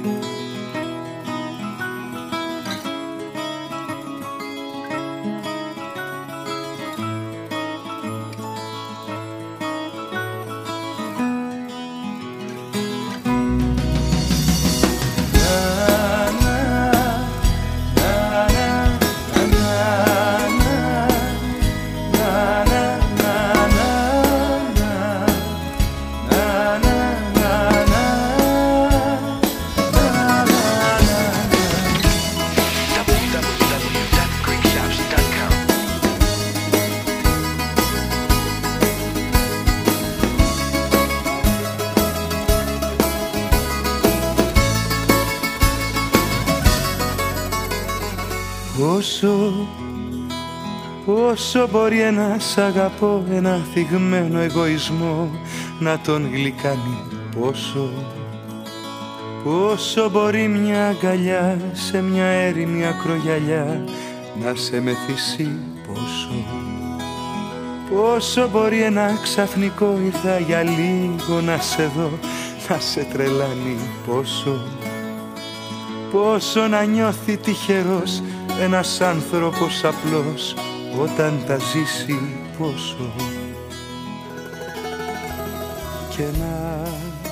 Πόσο μπορεί ένας αγαπώ, ένα θυγμένο εγωισμό να τον γλυκάνει, πόσο μπορεί μια αγκαλιά σε μια έρημη ακρογιαλιά να σε μεθύσει, πόσο μπορεί ένα ξαφνικό ήρθα για λίγο να σε δω, να σε τρελάνει, πόσο να νιώθει τυχερός ένας άνθρωπος απλός όταν τα ζήσει, πόσο και να